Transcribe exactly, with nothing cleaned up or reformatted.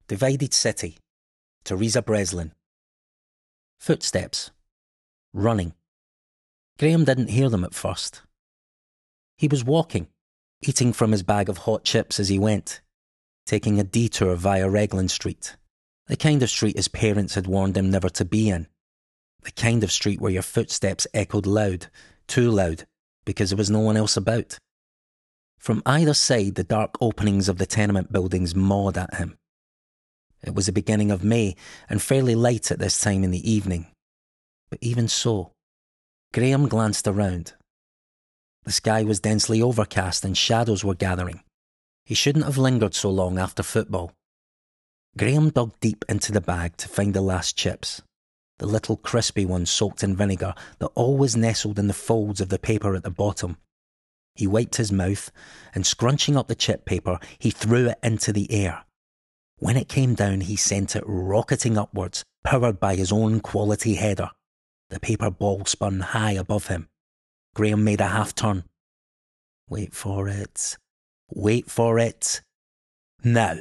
Divided city. Teresa Breslin. Footsteps. Running. Graham didn't hear them at first. He was walking, eating from his bag of hot chips as he went, taking a detour via Reglan Street, the kind of street his parents had warned him never to be in, the kind of street where your footsteps echoed loud, too loud, because there was no one else about. From either side, the dark openings of the tenement buildings mawed at him. It was the beginning of May, and fairly light at this time in the evening. But even so, Graham glanced around. The sky was densely overcast and shadows were gathering. He shouldn't have lingered so long after football. Graham dug deep into the bag to find the last chips, the little crispy ones soaked in vinegar that always nestled in the folds of the paper at the bottom. He wiped his mouth, and scrunching up the chip paper, he threw it into the air. When it came down, he sent it rocketing upwards, powered by his own quality header. The paper ball spun high above him. Graham made a half-turn. Wait for it. Wait for it. Now.